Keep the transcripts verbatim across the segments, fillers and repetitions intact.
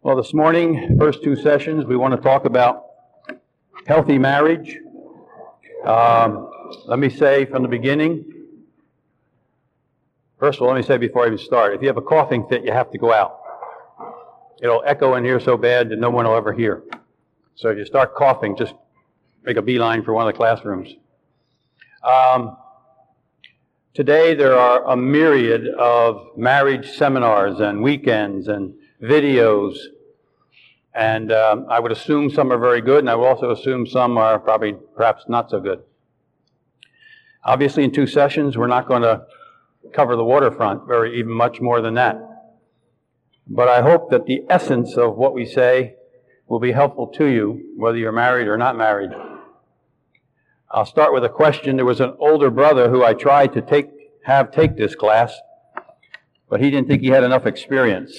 Well, this morning, first two sessions, we want to talk about healthy marriage. Um, let me say from the beginning, first of all, let me say before I even start, if you have a coughing fit, you have to go out. It'll echo in here so bad that no one will ever hear. So if you start coughing, just make a beeline for one of the classrooms. Um, today, there are a myriad of marriage seminars and weekends and videos. And um, I would assume some are very good, and I would also assume some are probably perhaps not so good. Obviously, in two sessions, we're not going to cover the waterfront very even much more than that. But I hope that the essence of what we say will be helpful to you, whether you're married or not married. I'll start with a question. There was an older brother who I tried to take have take this class, but he didn't think he had enough experience.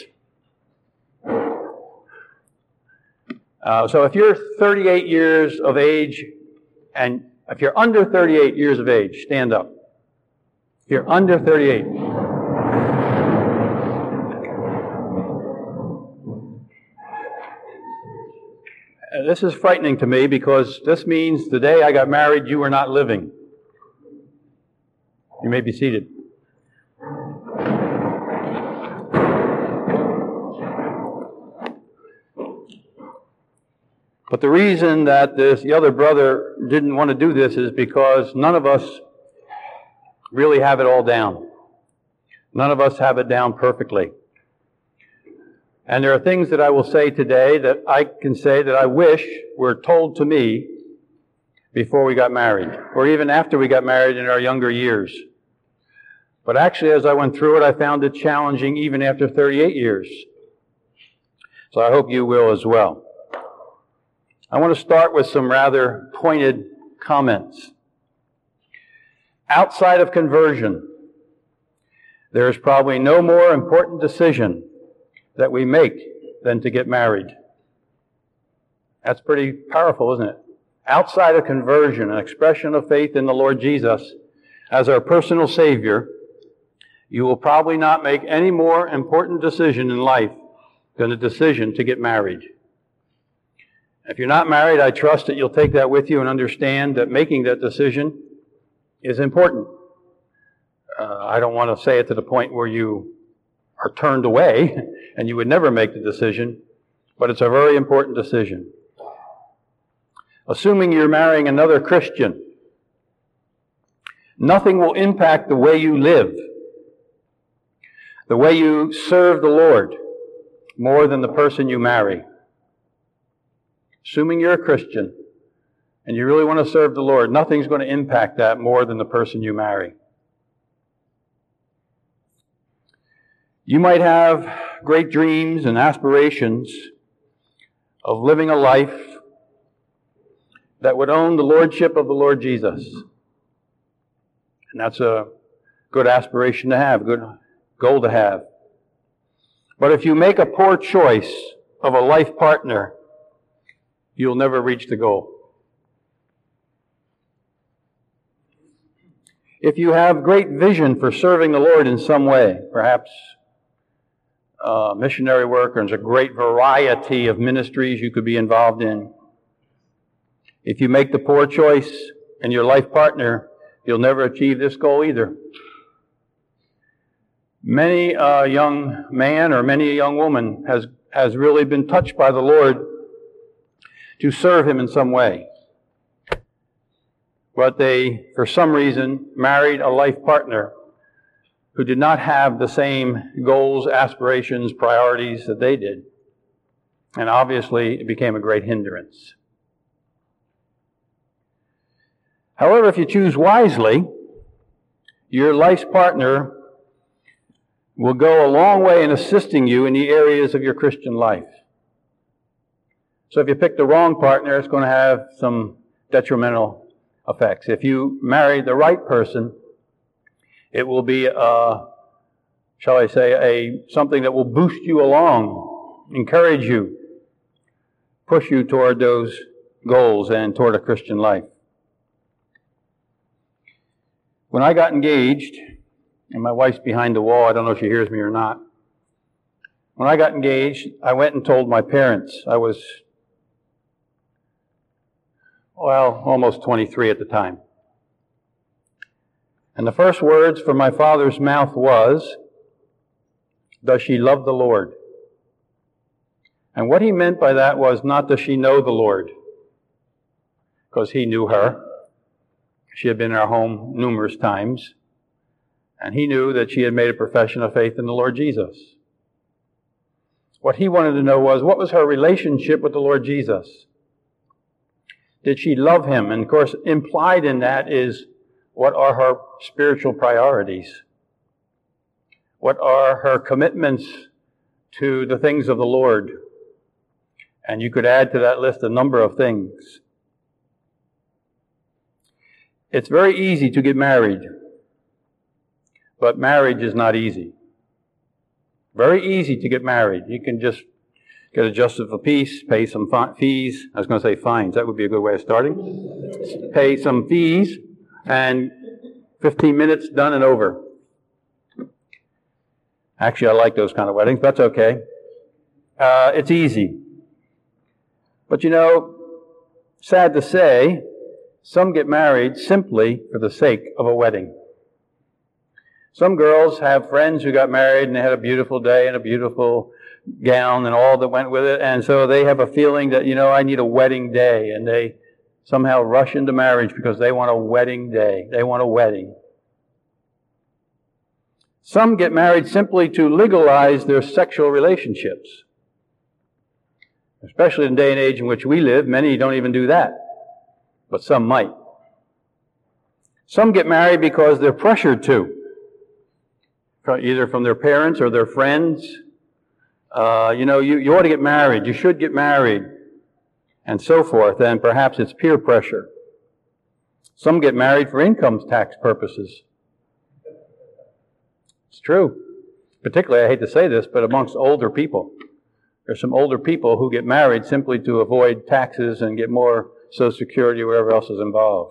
Uh, so if you're thirty-eight years of age, and if you're under thirty-eight years of age, stand up. If you're under thirty-eight. Uh, this is frightening to me because this means the day I got married, you were not living. You may be seated. But the reason that this, the other brother didn't want to do this is because none of us really have it all down. None of us have it down perfectly. And there are things that I will say today that I can say that I wish were told to me before we got married, or even after we got married in our younger years. But actually, as I went through it, I found it challenging even after thirty-eight years. So I hope you will as well. I want to start with some rather pointed comments. Outside of conversion, there is probably no more important decision that we make than to get married. That's pretty powerful, isn't it? Outside of conversion, an expression of faith in the Lord Jesus as our personal Savior, you will probably not make any more important decision in life than the decision to get married. If you're not married, I trust that you'll take that with you and understand that making that decision is important. Uh, I don't want to say it to the point where you are turned away and you would never make the decision, but it's a very important decision. Assuming you're marrying another Christian, nothing will impact the way you live, the way you serve the Lord, more than the person you marry. Assuming you're a Christian and you really want to serve the Lord, nothing's going to impact that more than the person you marry. You might have great dreams and aspirations of living a life that would own the lordship of the Lord Jesus. And that's a good aspiration to have, good goal to have. But if you make a poor choice of a life partner, you'll never reach the goal. If you have great vision for serving the Lord in some way, perhaps uh, missionary work, or there's a great variety of ministries you could be involved in. If you make the poor choice in your life partner, you'll never achieve this goal either. Many a uh, young man or many a young woman has, has really been touched by the Lord to serve Him in some way. But they, for some reason, married a life partner who did not have the same goals, aspirations, priorities that they did. And obviously, it became a great hindrance. However, if you choose wisely, your life partner will go a long way in assisting you in the areas of your Christian life. So if you pick the wrong partner, it's going to have some detrimental effects. If you marry the right person, it will be, uh, shall I say, a something that will boost you along, encourage you, push you toward those goals and toward a Christian life. When I got engaged, and my wife's behind the wall, I don't know if she hears me or not, When I got engaged, I went and told my parents. I was, well, almost twenty-three at the time. And the first words from my father's mouth was, "Does she love the Lord?" And what he meant by that was not, does she know the Lord? Because he knew her. She had been in our home numerous times. And he knew that she had made a profession of faith in the Lord Jesus. What he wanted to know was, what was her relationship with the Lord Jesus? Did she love him? And of course, implied in that is, what are her spiritual priorities? What are her commitments to the things of the Lord? And you could add to that list a number of things. It's very easy to get married, but marriage is not easy. Very easy to get married. You can just get a justice of peace, pay some fi- fees. I was going to say fines. That would be a good way of starting. Pay some fees, and fifteen minutes, done and over. Actually, I like those kind of weddings, but that's okay. Uh, it's easy. But you know, sad to say, some get married simply for the sake of a wedding. Some girls have friends who got married and they had a beautiful day and a beautiful gown and all that went with it, and so they have a feeling that, you know, I need a wedding day, and they somehow rush into marriage because they want a wedding day. They want a wedding. Some get married simply to legalize their sexual relationships. Especially in the day and age in which we live, many don't even do that. But some might. Some get married because they're pressured to. Either from their parents or their friends. Uh, you know, you, you ought to get married. You should get married. And so forth. And perhaps it's peer pressure. Some get married for income tax purposes. It's true. Particularly, I hate to say this, but amongst older people. There's some older people who get married simply to avoid taxes and get more Social Security or whatever else is involved.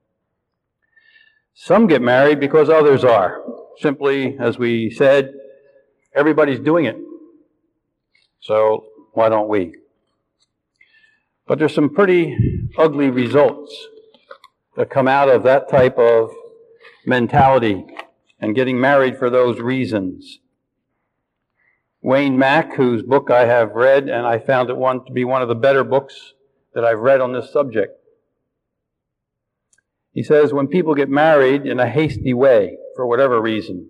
Some get married because others are. Simply, as we said, everybody's doing it. So why don't we? But there's some pretty ugly results that come out of that type of mentality and getting married for those reasons. Wayne Mack, whose book I have read, and I found it one to be one of the better books that I've read on this subject. He says, when people get married in a hasty way, for whatever reason,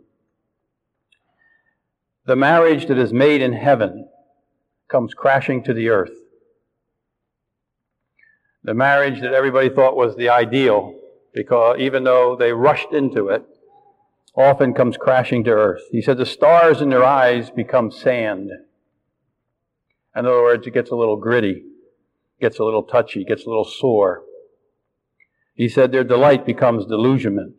the marriage that is made in heaven comes crashing to the earth. The marriage that everybody thought was the ideal, because even though they rushed into it, often comes crashing to earth. He said the stars in their eyes become sand. In other words, it gets a little gritty, gets a little touchy, gets a little sore. He said their delight becomes delusionment.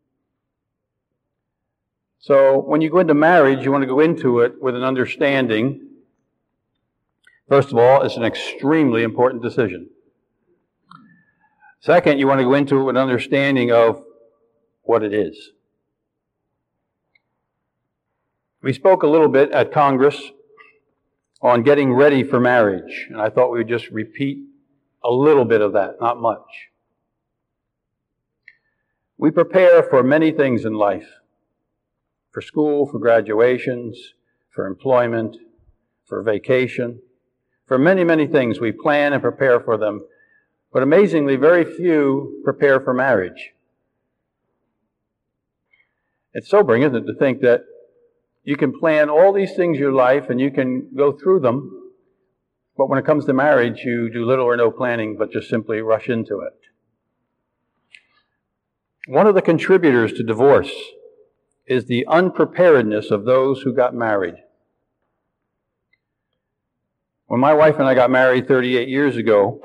So when you go into marriage, you want to go into it with an understanding. First of all, it's an extremely important decision. Second, you want to go into it with an understanding of what it is. We spoke a little bit at Congress on getting ready for marriage, and I thought we would just repeat a little bit of that, not much. We prepare for many things in life. For school, for graduations, for employment, for vacation. For many, many things we plan and prepare for them. But amazingly, very few prepare for marriage. It's sobering, isn't it, to think that you can plan all these things in your life and you can go through them, but when it comes to marriage, you do little or no planning, but just simply rush into it. One of the contributors to divorce is the unpreparedness of those who got married. When my wife and I got married thirty-eight years ago,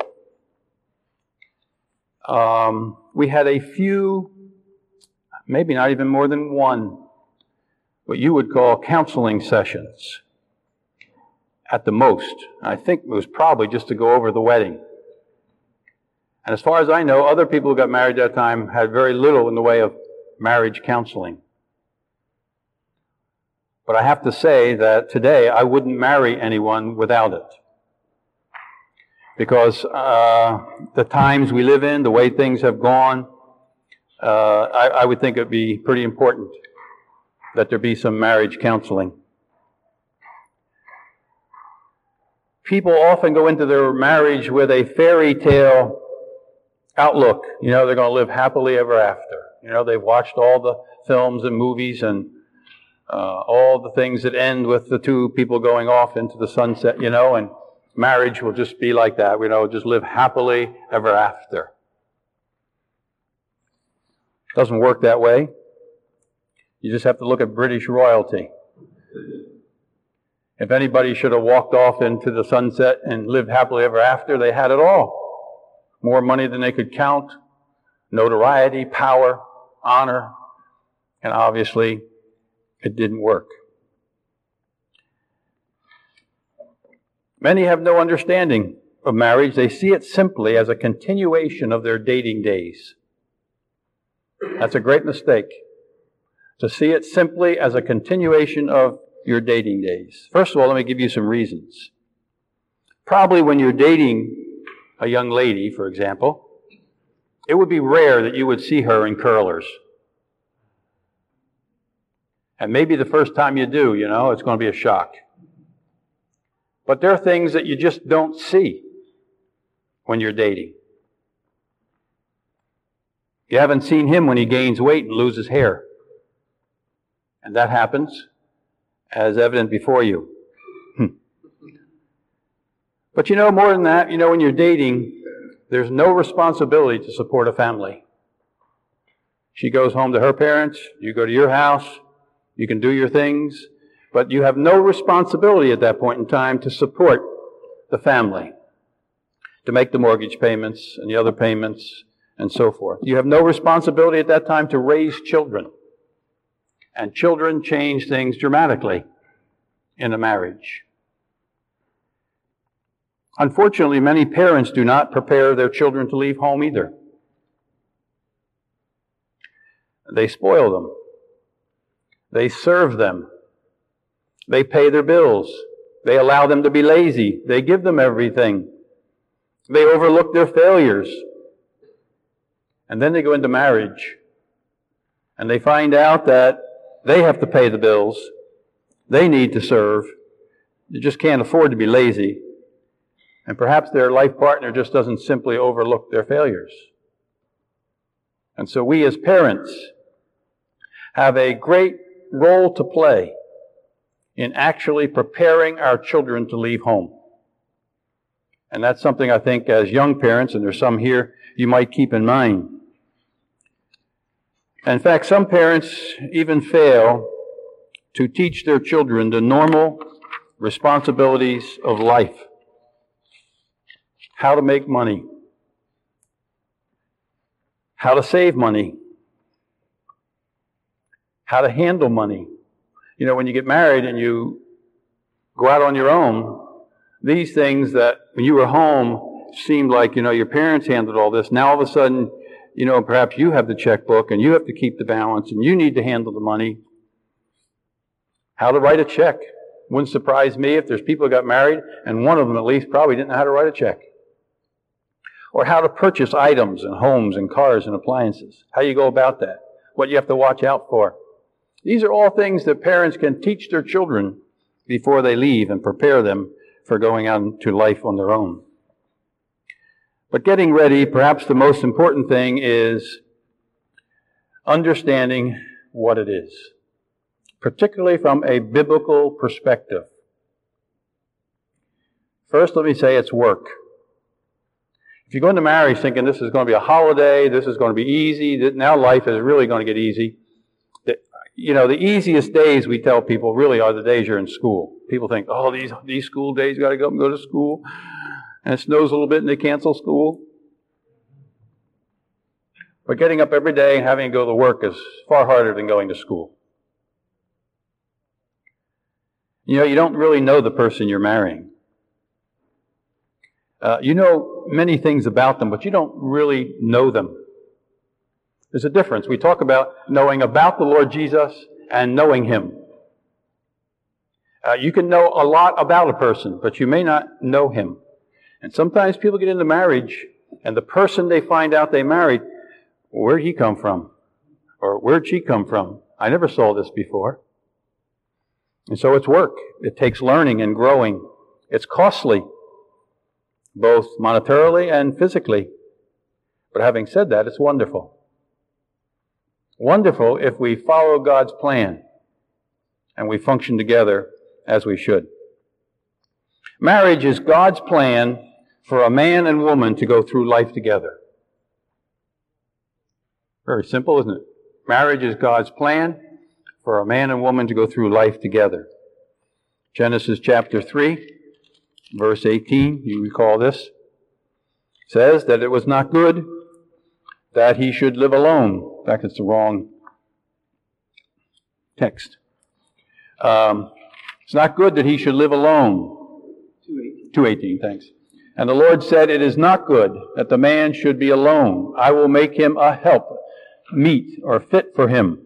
um, we had a few, maybe not even more than one, what you would call counseling sessions at the most. I think it was probably just to go over the wedding. And as far as I know, other people who got married at that time had very little in the way of marriage counseling. But I have to say that today I wouldn't marry anyone without it. Because uh, the times we live in, the way things have gone, uh, I, I would think it would be pretty important that there be some marriage counseling. People often go into their marriage with a fairy tale outlook. You know, they're going to live happily ever after. You know, they've watched all the films and movies and uh, all the things that end with the two people going off into the sunset, you know, and marriage will just be like that. You know, just live happily ever after. Doesn't work that way. You just have to look at British royalty. If anybody should have walked off into the sunset and lived happily ever after, they had it all. More money than they could count, notoriety, power, honor, and obviously it didn't work. Many have no understanding of marriage. They see it simply as a continuation of their dating days. That's a great mistake, to see it simply as a continuation of your dating days. First of all, let me give you some reasons. Probably when you're dating a young lady, for example, it would be rare that you would see her in curlers. And maybe the first time you do, you know, it's going to be a shock. But there are things that you just don't see when you're dating. You haven't seen him when he gains weight and loses hair. And that happens, as evident before you. But you know, more than that, you know, when you're dating, there's no responsibility to support a family. She goes home to her parents, you go to your house, you can do your things, but you have no responsibility at that point in time to support the family, to make the mortgage payments and the other payments and so forth. You have no responsibility at that time to raise children. And children change things dramatically in a marriage. Unfortunately, many parents do not prepare their children to leave home either. They spoil them. They serve them. They pay their bills. They allow them to be lazy. They give them everything. They overlook their failures. And then they go into marriage. And they find out that they have to pay the bills. They need to serve. You just can't afford to be lazy. And perhaps their life partner just doesn't simply overlook their failures. And so we as parents have a great role to play in actually preparing our children to leave home. And that's something I think as young parents, and there's some here, you might keep in mind. In fact, some parents even fail to teach their children the normal responsibilities of life. How to make money. How to save money. How to handle money. You know, when you get married and you go out on your own, these things that when you were home seemed like, you know, your parents handled all this. Now all of a sudden, you know, perhaps you have the checkbook and you have to keep the balance and you need to handle the money. How to write a check. Wouldn't surprise me if there's people who got married and one of them at least probably didn't know how to write a check. Or how to purchase items and homes and cars and appliances. How you go about that. What you have to watch out for. These are all things that parents can teach their children before they leave and prepare them for going out into life on their own. But getting ready, perhaps the most important thing is understanding what it is, particularly from a biblical perspective. First, let me say it's work. If you go into marriage thinking this is going to be a holiday, this is going to be easy, now life is really going to get easy. You know, the easiest days we tell people really are the days you're in school. People think, oh, these these school days, got to go up and go to school. And it snows a little bit and they cancel school. But getting up every day and having to go to work is far harder than going to school. You know, you don't really know the person you're marrying. Uh, you know many things about them, but you don't really know them. There's a difference. We talk about knowing about the Lord Jesus and knowing Him. Uh, you can know a lot about a person, but you may not know him. And sometimes people get into marriage, and the person they find out they married, where'd he come from? Or where'd she come from? I never saw this before. And so it's work. It takes learning and growing. It's costly, both monetarily and physically. But having said that, it's wonderful. Wonderful if we follow God's plan and we function together as we should. Marriage is God's plan for a man and woman to go through life together. Very simple, isn't it? Marriage is God's plan for a man and woman to go through life together. Genesis chapter three, verse eighteen, you recall this, says that it was not good that he should live alone. In fact, it's the wrong text. Um, it's not good that he should live alone. two eighteen, thanks. And the Lord said, it is not good that the man should be alone. I will make him a help, meet, or fit for him.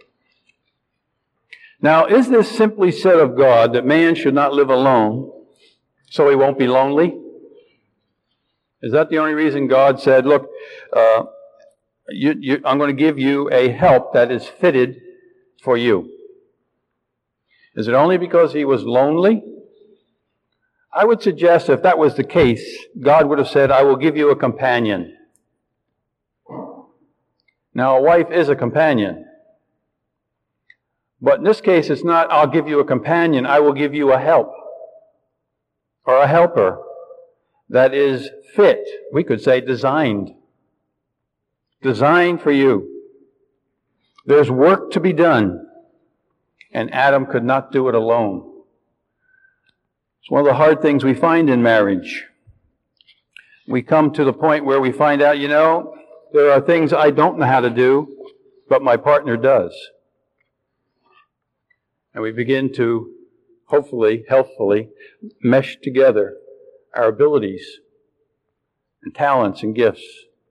Now, is this simply said of God that man should not live alone so he won't be lonely? Is that the only reason God said, look, uh, you, you, I'm going to give you a help that is fitted for you? Is it only because he was lonely? I would suggest if that was the case, God would have said, I will give you a companion. Now, a wife is a companion. But in this case, it's not, I'll give you a companion, I will give you a help. Or a helper that is fit, we could say designed. Designed for you. There's work to be done. And Adam could not do it alone. It's one of the hard things we find in marriage. We come to the point where we find out, you know, there are things I don't know how to do, but my partner does. And we begin to, hopefully, healthfully, mesh together our abilities and talents and gifts.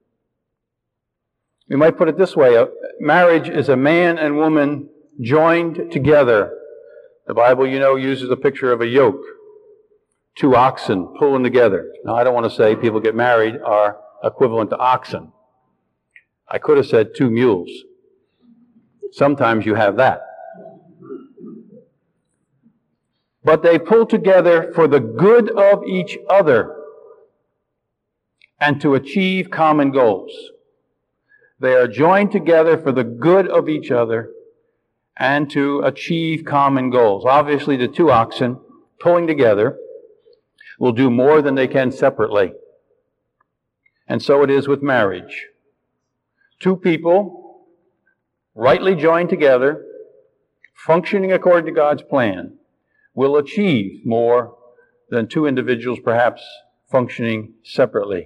We might put it this way, marriage is a man and woman joined together. The Bible, you know, uses a picture of a yoke. Two oxen pulling together. Now, I don't want to say people get married are equivalent to oxen. I could have said two mules. Sometimes you have that. But they pull together for the good of each other and to achieve common goals. They are joined together for the good of each other and to achieve common goals. Obviously, the two oxen pulling together will do more than they can separately. And so it is with marriage. Two people, rightly joined together, functioning according to God's plan, will achieve more than two individuals perhaps functioning separately.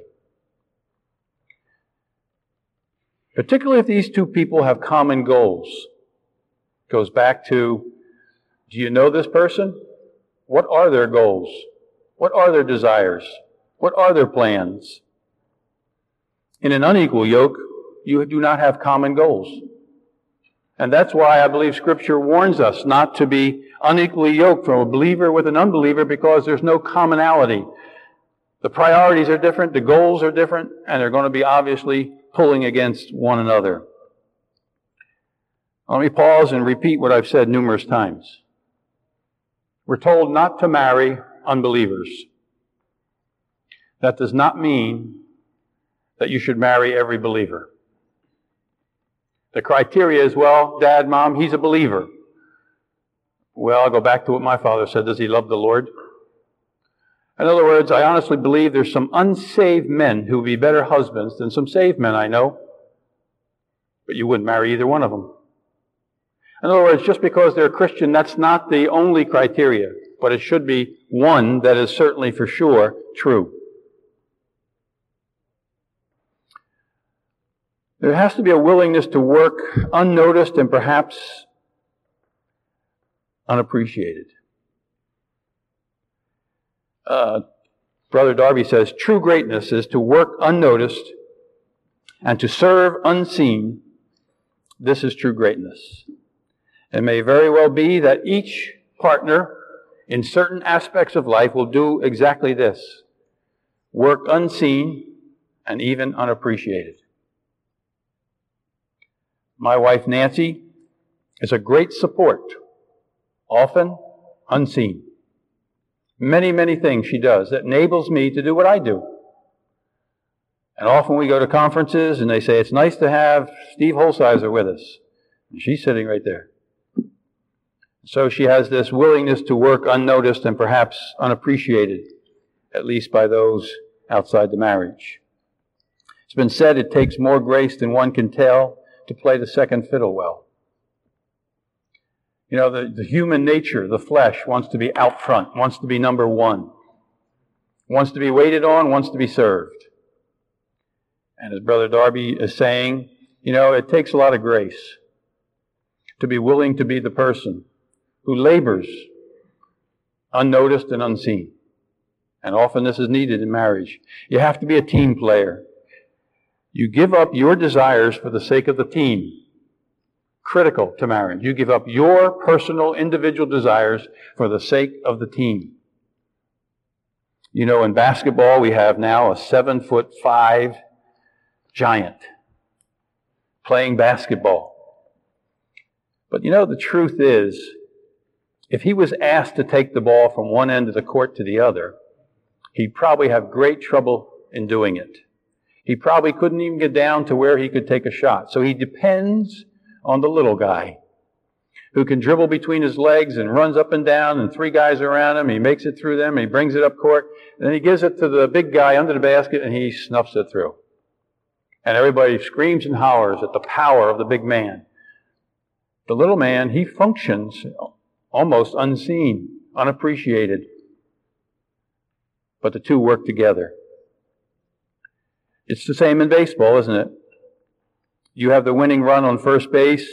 Particularly if these two people have common goals. It goes back to, do you know this person? What are their goals? What are their desires? What are their plans? In an unequal yoke, you do not have common goals. And that's why I believe Scripture warns us not to be unequally yoked from a believer with an unbeliever, because there's no commonality. The priorities are different, the goals are different, and they're going to be obviously pulling against one another. Let me pause and repeat what I've said numerous times. We're told not to marry unbelievers. That does not mean that you should marry every believer. The criteria is, well, Dad, Mom, he's a believer. Well, I'll go back to what my father said. Does he love the Lord? In other words, I honestly believe there's some unsaved men who would be better husbands than some saved men I know. But you wouldn't marry either one of them. In other words, just because they're a Christian, that's not the only criteria. But it should be one that is certainly for sure true. There has to be a willingness to work unnoticed and perhaps unappreciated. Uh, Brother Darby says, true greatness is to work unnoticed and to serve unseen. This is true greatness. It may very well be that each partner in certain aspects of life will do exactly this: work unseen and even unappreciated. My wife Nancy is a great support, often unseen. Many, many things she does that enables me to do what I do. And often we go to conferences and they say, it's nice to have Steve Holsizer with us. And she's sitting right there. So she has this willingness to work unnoticed and perhaps unappreciated, at least by those outside the marriage. It's been said it takes more grace than one can tell to play the second fiddle well. You know, the, the human nature, the flesh, wants to be out front, wants to be number one, wants to be waited on, wants to be served. And as Brother Darby is saying, you know, it takes a lot of grace to be willing to be the person who labors unnoticed and unseen. And often this is needed in marriage. You have to be a team player. You give up your desires for the sake of the team. Critical to marriage. You give up your personal, individual desires for the sake of the team. You know, in basketball, we have now a seven foot five giant playing basketball. But you know, the truth is, if he was asked to take the ball from one end of the court to the other, he'd probably have great trouble in doing it. He probably couldn't even get down to where he could take a shot. So he depends on the little guy who can dribble between his legs and runs up and down, and three guys around him. He makes it through them, and he brings it up court. And then he gives it to the big guy under the basket, and he snuffs it through. And everybody screams and hollers at the power of the big man. The little man, he functions almost unseen, unappreciated. But the two work together. It's the same in baseball, isn't it? You have the winning run on first base,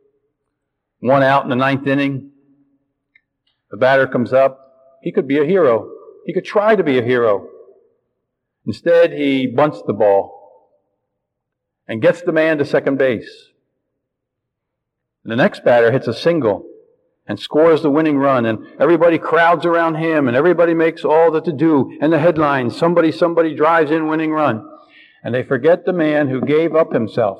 one out in the ninth inning. The batter comes up. He could be a hero. He could try to be a hero. Instead, he bunts the ball and gets the man to second base. And the next batter hits a single and scores the winning run, and everybody crowds around him, and everybody makes all the to-do, and the headlines, somebody, somebody drives in winning run. And they forget the man who gave up himself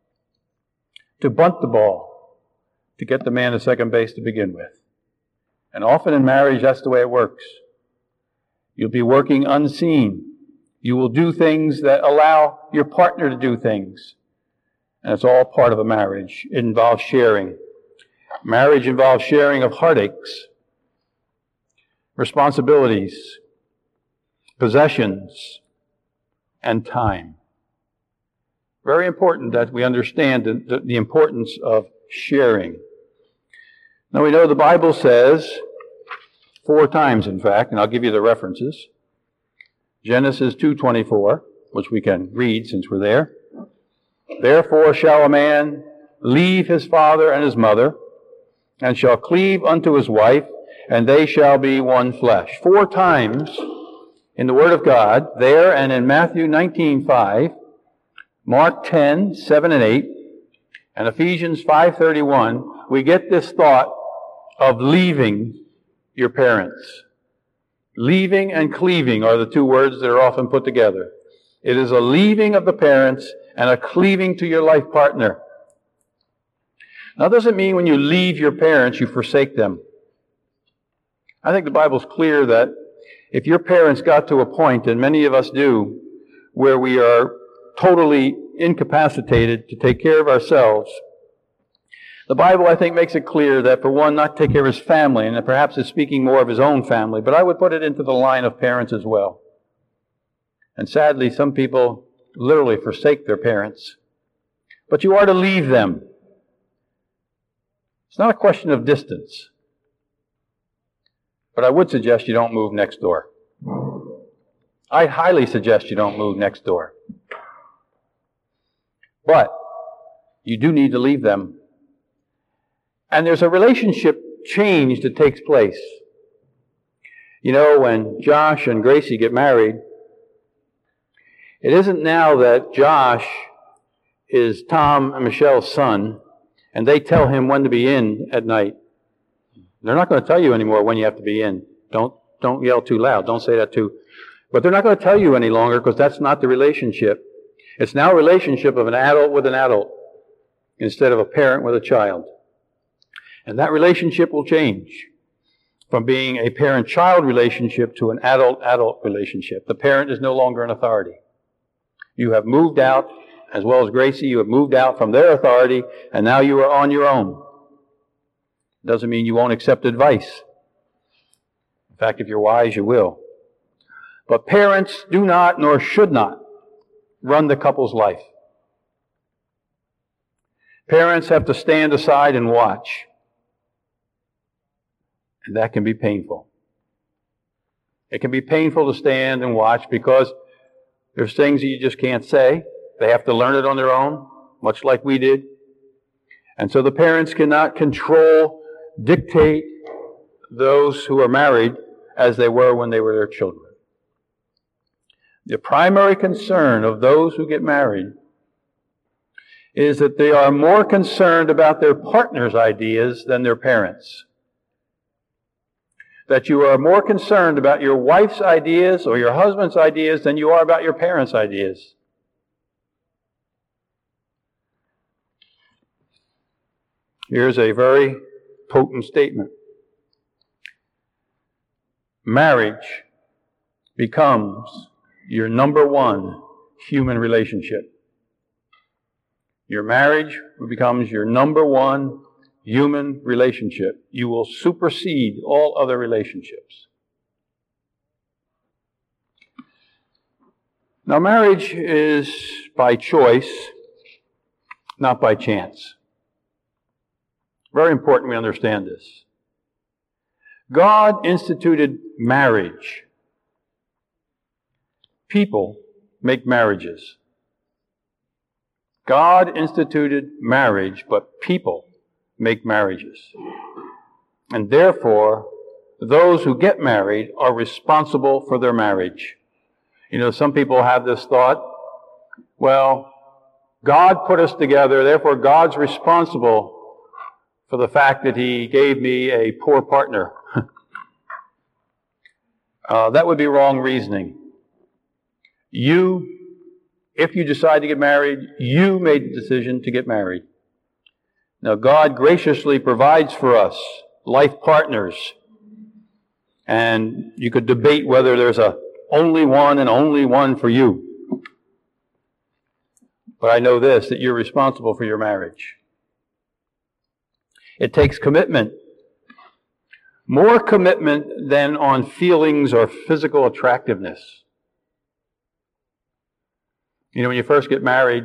to bunt the ball, to get the man to second base to begin with. And often in marriage, that's the way it works. You'll be working unseen. You will do things that allow your partner to do things. And it's all part of a marriage. It involves sharing. Marriage involves sharing of heartaches, responsibilities, possessions, and time. Very important that we understand the, the importance of sharing. Now we know the Bible says, four times in fact, and I'll give you the references. Genesis two twenty-four, which we can read since we're there. Therefore shall a man leave his father and his mother, and shall cleave unto his wife, and they shall be one flesh. Four times in the Word of God, there and in Matthew nineteen five, Mark ten seven and eight, and Ephesians five thirty-one, we get this thought of leaving your parents. Leaving and cleaving are the two words that are often put together. It is a leaving of the parents and a cleaving to your life partner. Now, it doesn't mean when you leave your parents, you forsake them. I think the Bible's clear that if your parents got to a point, and many of us do, where we are totally incapacitated to take care of ourselves, the Bible, I think, makes it clear that, for one, not take care of his family, and perhaps is speaking more of his own family, but I would put it into the line of parents as well. And sadly, some people literally forsake their parents. But you are to leave them. It's not a question of distance. But I would suggest you don't move next door. I highly suggest you don't move next door. But you do need to leave them. And there's a relationship change that takes place. You know, when Josh and Gracie get married, it isn't now that Josh is Tom and Michelle's son, and they tell him when to be in at night. They're not going to tell you anymore when you have to be in. Don't, don't yell too loud. Don't say that too. But they're not going to tell you any longer because that's not the relationship. It's now a relationship of an adult with an adult instead of a parent with a child. And that relationship will change from being a parent-child relationship to an adult-adult relationship. The parent is no longer an authority. You have moved out, as well as Gracie, you have moved out from their authority, and now you are on your own. Doesn't mean you won't accept advice. In fact, if you're wise, you will. But parents do not, nor should not, run the couple's life. Parents have to stand aside and watch. And that can be painful. It can be painful to stand and watch because there's things that you just can't say. They have to learn it on their own, much like we did. And so the parents cannot control, dictate those who are married as they were when they were their children. The primary concern of those who get married is that they are more concerned about their partner's ideas than their parents'. That you are more concerned about your wife's ideas or your husband's ideas than you are about your parents' ideas. Here's a very potent statement. Marriage becomes your number one human relationship. Your marriage becomes your number one human relationship. You will supersede all other relationships. Now, marriage is by choice, not by chance. Very important we understand this. God instituted marriage. People make marriages. God instituted marriage, but people make marriages. And therefore, those who get married are responsible for their marriage. You know, some people have this thought, well, God put us together, therefore God's responsible for the fact that He gave me a poor partner. uh, that would be wrong reasoning. You, if you decide to get married, you made the decision to get married. Now, God graciously provides for us life partners. And you could debate whether there's a only one and only one for you. But I know this, that you're responsible for your marriage. It takes commitment. More commitment than on feelings or physical attractiveness. You know, when you first get married,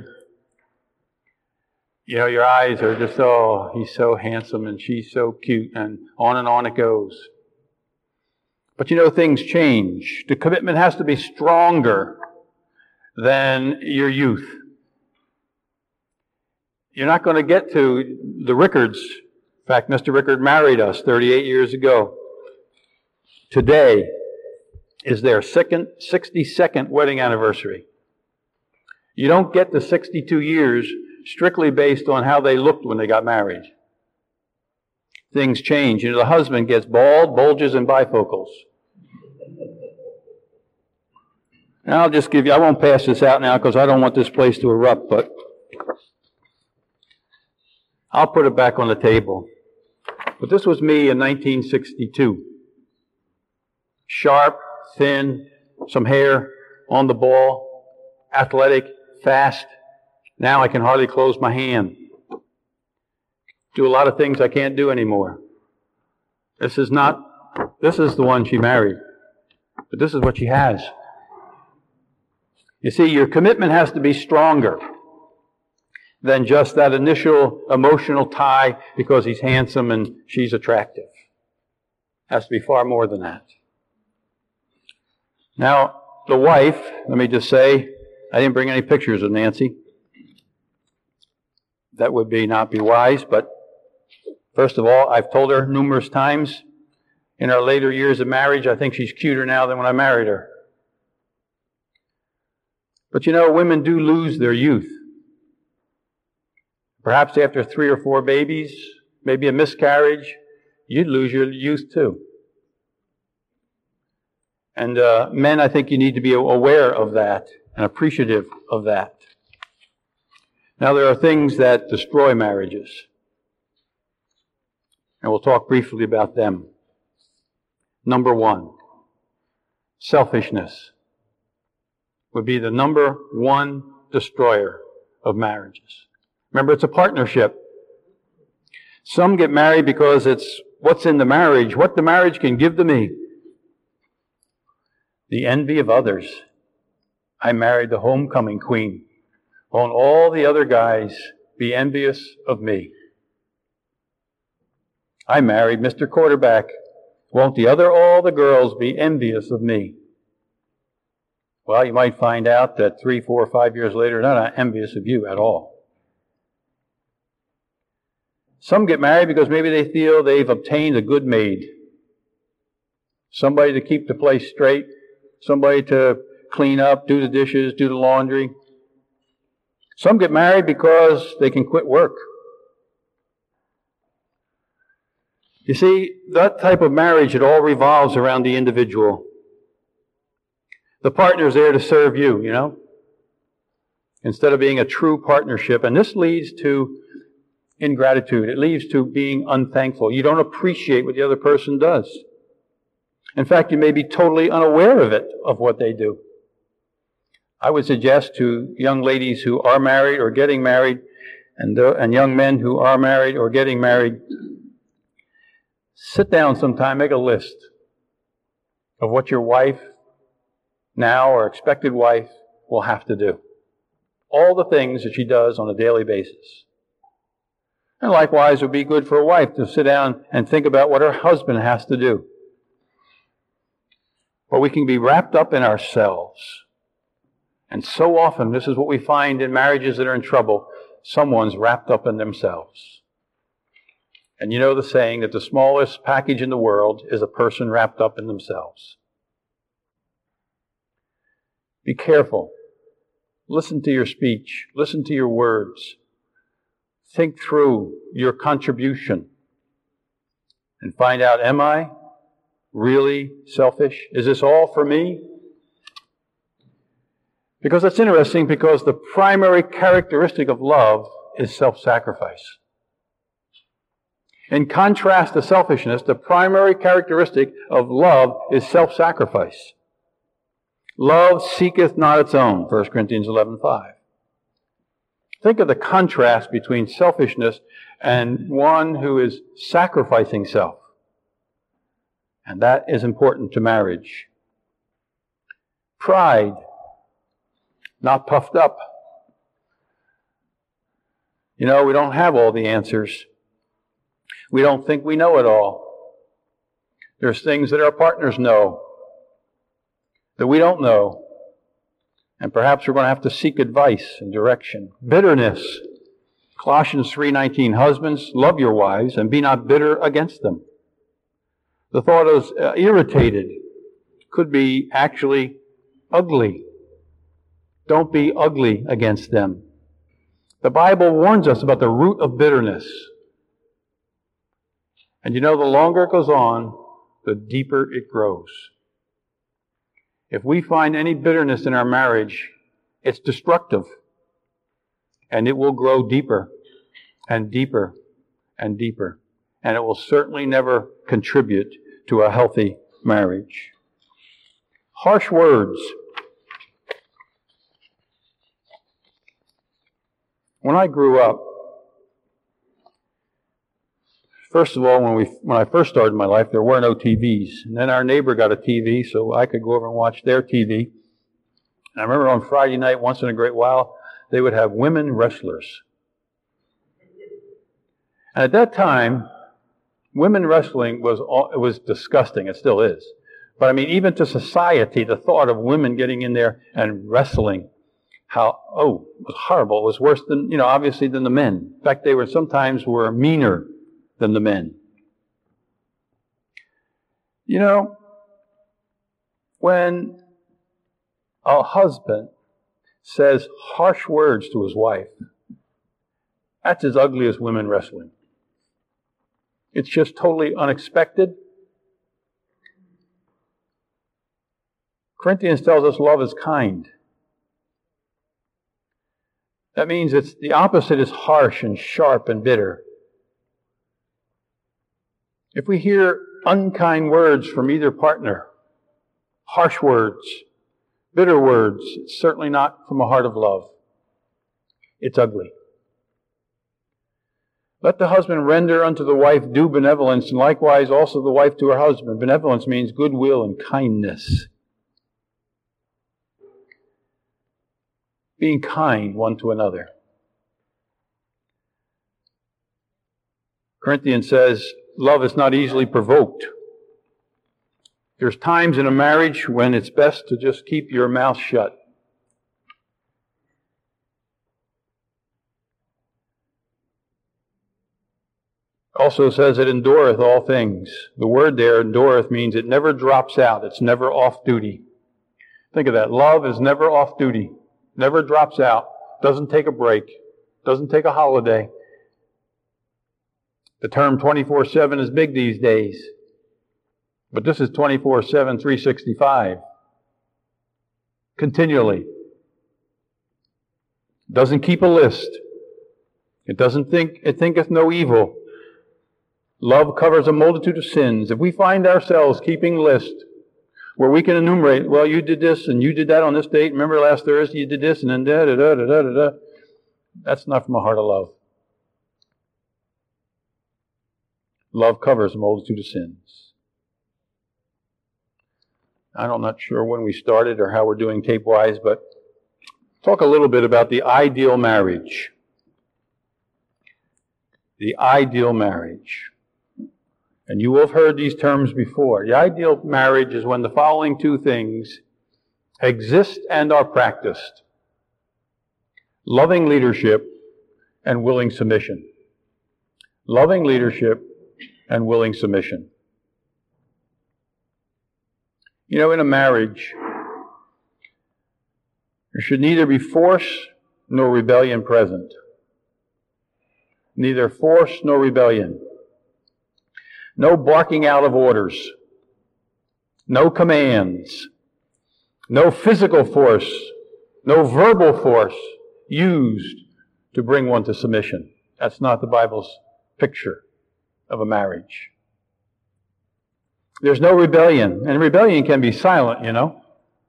you know, your eyes are just, oh, he's so handsome and she's so cute, and on and on it goes. But you know, things change. The commitment has to be stronger than your youth. You're not going to get to the Rickards. In fact, Mister Rickard married us thirty-eight years ago. Today is their second, sixty-second wedding anniversary. You don't get to sixty-two years strictly based on how they looked when they got married. Things change. You know, the husband gets bald, bulges, and bifocals. Now I'll just give you, I won't pass this out now because I don't want this place to erupt, but I'll put it back on the table. But this was me in nineteen sixty-two. Sharp, thin, some hair on the ball, athletic, fast. Now I can hardly close my hand. Do a lot of things I can't do anymore. This is not, this is the one she married. But this is what she has. You see, your commitment has to be stronger than just that initial emotional tie because he's handsome and she's attractive. It has to be far more than that. Now, the wife, let me just say, I didn't bring any pictures of Nancy. That would be not be wise, but first of all, I've told her numerous times in our later years of marriage, I think she's cuter now than when I married her. But you know, women do lose their youth. Perhaps after three or four babies, maybe a miscarriage, you'd lose your youth too. And uh, men, I think you need to be aware of that and appreciative of that. Now, there are things that destroy marriages. And we'll talk briefly about them. Number one, selfishness would be the number one destroyer of marriages. Remember, it's a partnership. Some get married because it's what's in the marriage, what the marriage can give to me. The envy of others. I married the homecoming queen. Won't all the other guys be envious of me? I married Mister Quarterback. Won't the other, all the girls be envious of me? Well, you might find out that three, four, five years later, they're not envious of you at all. Some get married because maybe they feel they've obtained a good maid. Somebody to keep the place straight. Somebody to clean up, do the dishes, do the laundry. Some get married because they can quit work. You see, that type of marriage, it all revolves around the individual. The partner's there to serve you, you know, instead of being a true partnership. And this leads to ingratitude. It leads to being unthankful. You don't appreciate what the other person does. In fact, you may be totally unaware of it, of what they do. I would suggest to young ladies who are married or getting married, and, uh, and young men who are married or getting married, sit down sometime, make a list of what your wife now or expected wife will have to do. All the things that she does on a daily basis. And likewise, it would be good for a wife to sit down and think about what her husband has to do. But we can be wrapped up in ourselves. And so often, this is what we find in marriages that are in trouble. Someone's wrapped up in themselves. And you know the saying that the smallest package in the world is a person wrapped up in themselves. Be careful. Listen to your speech. Listen to your words. Think through your contribution. And find out, am I really selfish? Is this all for me? Because that's interesting, because the primary characteristic of love is self-sacrifice. In contrast to selfishness, the primary characteristic of love is self-sacrifice. Love seeketh not its own, First Corinthians eleven five. Think of the contrast between selfishness and one who is sacrificing self. And that is important to marriage. Pride, not puffed up. You know, we don't have all the answers. We don't think we know it all. There's things that our partners know that we don't know. And perhaps we're going to have to seek advice and direction. Bitterness. Colossians three nineteen, husbands, love your wives and be not bitter against them. The thought of uh, irritated could be actually ugly. Don't be ugly against them. The Bible warns us about the root of bitterness. And you know, the longer it goes on, the deeper it grows. If we find any bitterness in our marriage, it's destructive. And it will grow deeper and deeper and deeper. And it will certainly never contribute to a healthy marriage. Harsh words. When I grew up, first of all, when we when I first started my life, there were no T Vs. And then our neighbor got a T V, so I could go over and watch their T V. And I remember on Friday night, once in a great while, they would have women wrestlers. And at that time, women wrestling was it was disgusting. It still is. But I mean, even to society, the thought of women getting in there and wrestling, how, oh, it was horrible. It was worse than, you know, obviously than the men. In fact, they were sometimes were meaner than the men. You know, when a husband says harsh words to his wife, that's as ugly as women wrestling. It's just totally unexpected. Corinthians tells us love is kind. That means it's the opposite is harsh and sharp and bitter. If we hear unkind words from either partner, harsh words, bitter words, it's certainly not from a heart of love. It's ugly. Let the husband render unto the wife due benevolence, and likewise also the wife to her husband. Benevolence means goodwill and kindness. Being kind one to another. Corinthians says, love is not easily provoked. There's times in a marriage when it's best to just keep your mouth shut. Also says it endureth all things. The word there, endureth, means it never drops out. It's never off duty. Think of that. Love is never off duty. Never drops out. Doesn't take a break. Doesn't take a holiday. The term twenty-four seven is big these days. But this is twenty-four seven, three sixty-five. Continually. Doesn't keep a list. It doesn't think, it thinketh no evil. Love covers a multitude of sins. If we find ourselves keeping list where we can enumerate, well, you did this and you did that on this date. Remember last Thursday you did this and then da da da da da da da. That's not from a heart of love. Love covers a multitude of sins. I'm not sure when we started or how we're doing tape-wise, but talk a little bit about the ideal marriage. The ideal marriage. And you will have heard these terms before. The ideal marriage is when the following two things exist and are practiced. Loving leadership and willing submission. Loving leadership and willing submission. You know, in a marriage, there should neither be force nor rebellion present. Neither force nor rebellion. No barking out of orders. No commands. No physical force. No verbal force used to bring one to submission. That's not the Bible's picture of a marriage. There's no rebellion. And rebellion can be silent, you know.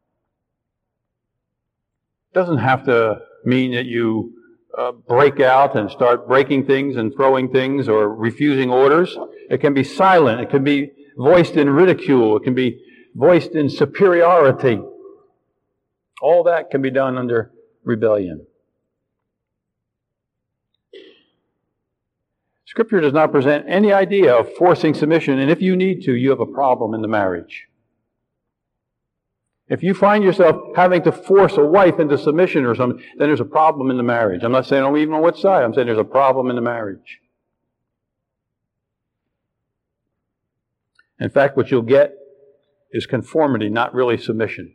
It doesn't have to mean that you uh, break out and start breaking things and throwing things or refusing orders. It can be silent. It can be voiced in ridicule. It can be voiced in superiority. All that can be done under rebellion. Scripture does not present any idea of forcing submission, and if you need to, you have a problem in the marriage. If you find yourself having to force a wife into submission or something, then there's a problem in the marriage. I'm not saying oh, even on what side. I'm saying there's a problem in the marriage. In fact, what you'll get is conformity, not really submission.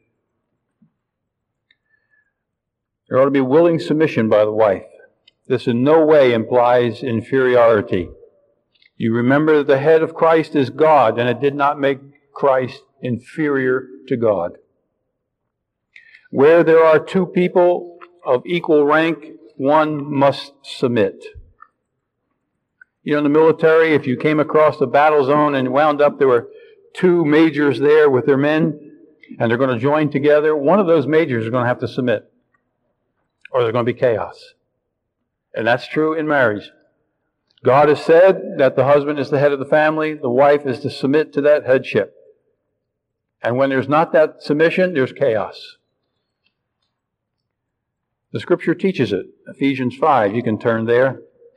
There ought to be willing submission by the wife. This in no way implies inferiority. You remember that the head of Christ is God, and it did not make Christ inferior to God. Where there are two people of equal rank, one must submit. You know, in the military, if you came across the battle zone and wound up, there were two majors there with their men, and they're going to join together, one of those majors is going to have to submit, or there's going to be chaos. And that's true in marriage. God has said that the husband is the head of the family, the wife is to submit to that headship. And when there's not that submission, there's chaos. The Scripture teaches it. Ephesians five, you can turn there.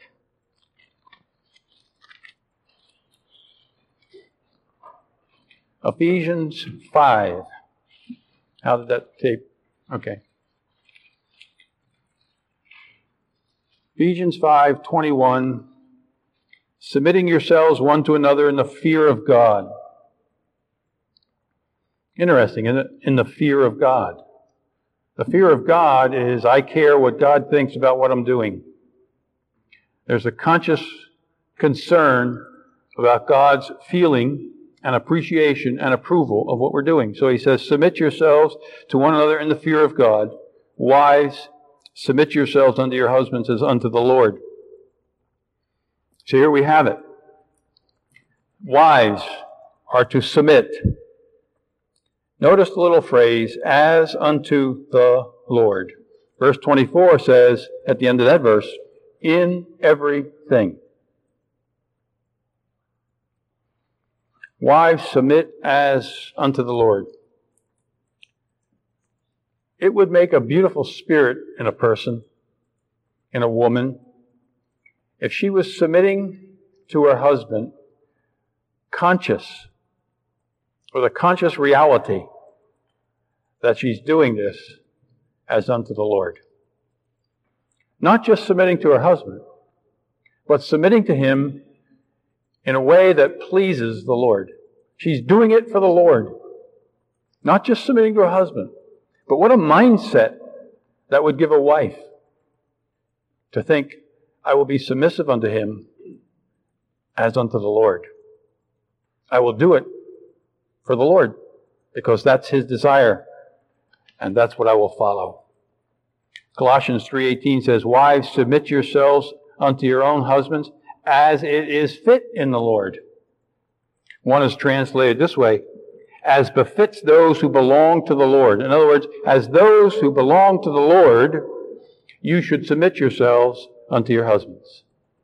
Ephesians five. How did that tape? Okay. Ephesians five twenty-one, submitting yourselves one to another in the fear of God. Interesting, isn't it? In the fear of God. The fear of God is I care what God thinks about what I'm doing. There's a conscious concern about God's feeling and appreciation and approval of what we're doing. So he says, submit yourselves to one another in the fear of God. Wives, submit yourselves unto your husbands as unto the Lord. So here we have it. Wives are to submit. Notice the little phrase, as unto the Lord. Verse twenty-four says, at the end of that verse, in everything. Wives, submit as unto the Lord. It would make a beautiful spirit in a person, in a woman, if she was submitting to her husband, conscious, with a conscious reality that she's doing this as unto the Lord. Not just submitting to her husband, but submitting to him in a way that pleases the Lord. She's doing it for the Lord. Not just submitting to her husband. But what a mindset that would give a wife to think, I will be submissive unto him as unto the Lord. I will do it for the Lord because that's his desire and that's what I will follow. Colossians three eighteen says, wives, submit yourselves unto your own husbands as it is fit in the Lord. One is translated this way, as befits those who belong to the Lord. In other words, as those who belong to the Lord, you should submit yourselves unto your husbands.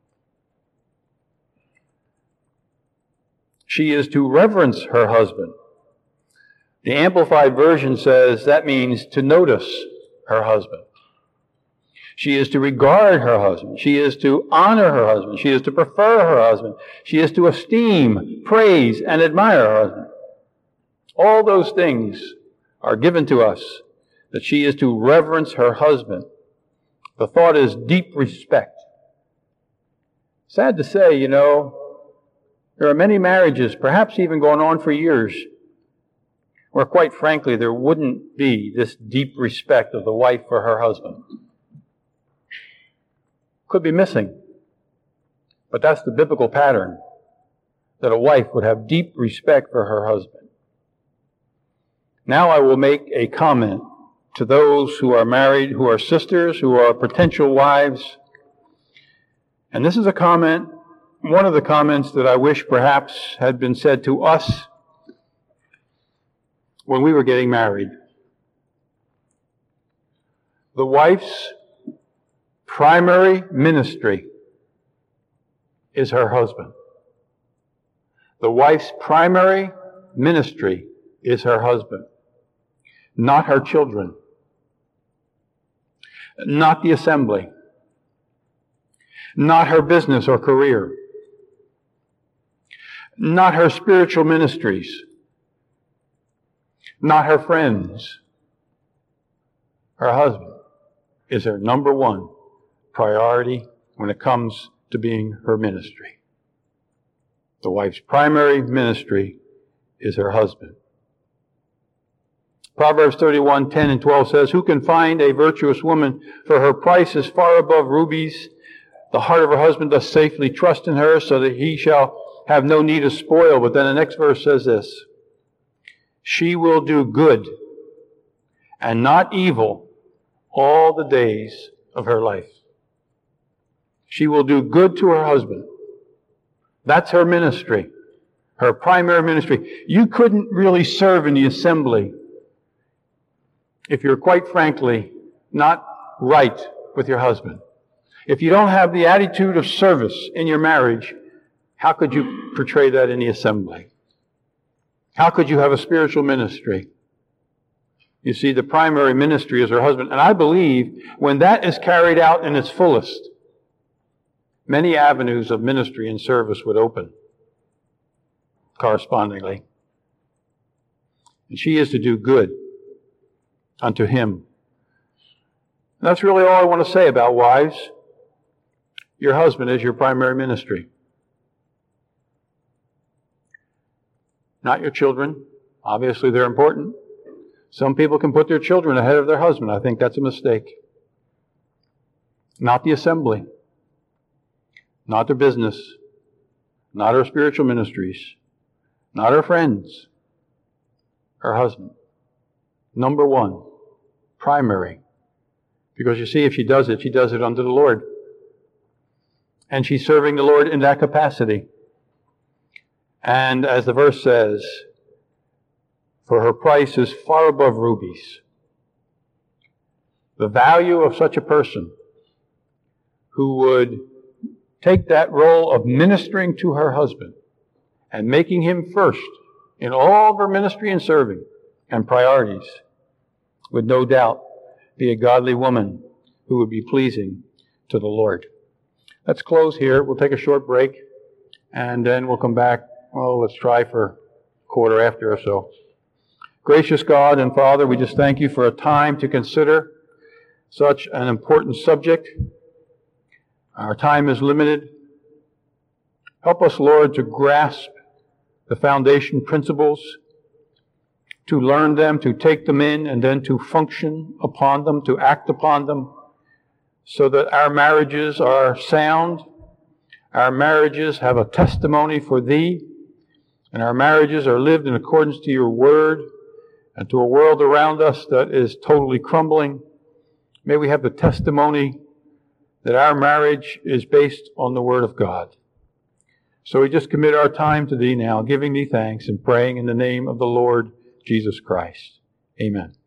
She is to reverence her husband. The Amplified Version says that means to notice her husband. She is to regard her husband. She is to honor her husband. She is to prefer her husband. She is to esteem, praise, and admire her husband. All those things are given to us, that she is to reverence her husband. The thought is deep respect. Sad to say, you know, there are many marriages, perhaps even going on for years, where quite frankly there wouldn't be this deep respect of the wife for her husband. Could be missing. But that's the biblical pattern, that a wife would have deep respect for her husband. Now I will make a comment to those who are married, who are sisters, who are potential wives. And this is a comment, one of the comments that I wish perhaps had been said to us when we were getting married. The wife's primary ministry is her husband. The wife's primary ministry is her husband, not her children, not the assembly, not her business or career, not her spiritual ministries, not her friends. Her husband is her number one priority when it comes to being her ministry. The wife's primary ministry is her husband. Proverbs thirty-one, ten and twelve says, who can find a virtuous woman? For her price is far above rubies. The heart of her husband doth safely trust in her, so that he shall have no need of spoil. But then the next verse says this, she will do good and not evil all the days of her life. She will do good to her husband. That's her ministry, her primary ministry. You couldn't really serve in the assembly if you're, quite frankly, not right with your husband. If you don't have the attitude of service in your marriage, how could you portray that in the assembly? How could you have a spiritual ministry? You see, the primary ministry is her husband. And I believe when that is carried out in its fullest, many avenues of ministry and service would open correspondingly. And she is to do good unto him. And that's really all I want to say about wives. Your husband is your primary ministry. Not your children. Obviously, they're important. Some people can put their children ahead of their husband. I think that's a mistake. Not the assembly. Not their business. not her spiritual ministries, not her friends, her husband. Number one, primary. Because you see, if she does it, she does it unto the Lord. And she's serving the Lord in that capacity. And as the verse says, for her price is far above rubies. The value of such a person who would take that role of ministering to her husband and making him first in all of her ministry and serving and priorities would no doubt be a godly woman who would be pleasing to the Lord. Let's close here. We'll take a short break and then we'll come back. Oh, let's try for a quarter after or so. Gracious God and Father, we just thank you for a time to consider such an important subject. Our time is limited. Help us, Lord, to grasp the foundation principles, to learn them, to take them in, and then to function upon them, to act upon them, so that our marriages are sound, our marriages have a testimony for Thee, and our marriages are lived in accordance to Your Word, and to a world around us that is totally crumbling. May we have the testimony that our marriage is based on the Word of God. So we just commit our time to Thee now, giving Thee thanks and praying in the name of the Lord Jesus Christ. Amen.